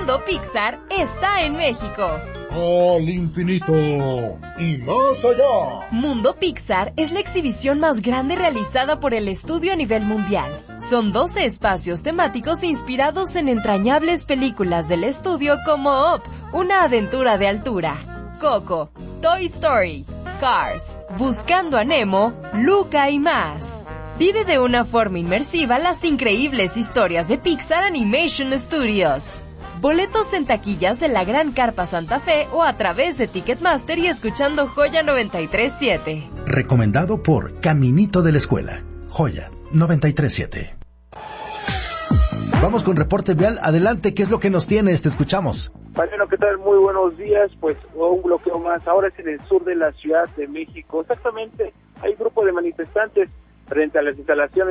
Mundo Pixar está en México. Al infinito y más allá. Mundo Pixar es la exhibición más grande realizada por el estudio a nivel mundial. Son 12 espacios temáticos inspirados en entrañables películas del estudio como Up, una aventura de altura, Coco, Toy Story, Cars, Buscando a Nemo, Luca y más. Vive de una forma inmersiva las increíbles historias de Pixar Animation Studios. Boletos en taquillas de la Gran Carpa Santa Fe o a través de Ticketmaster y escuchando Joya 93.7. Recomendado por Caminito de la Escuela. Joya 93.7. Vamos con reporte vial. Adelante, ¿qué es lo que nos tienes? Te escuchamos. Mariano, ¿qué tal? Muy buenos días. Pues un bloqueo más. Ahora es en el sur de la Ciudad de México. Exactamente, hay un grupo de manifestantes frente a las instalaciones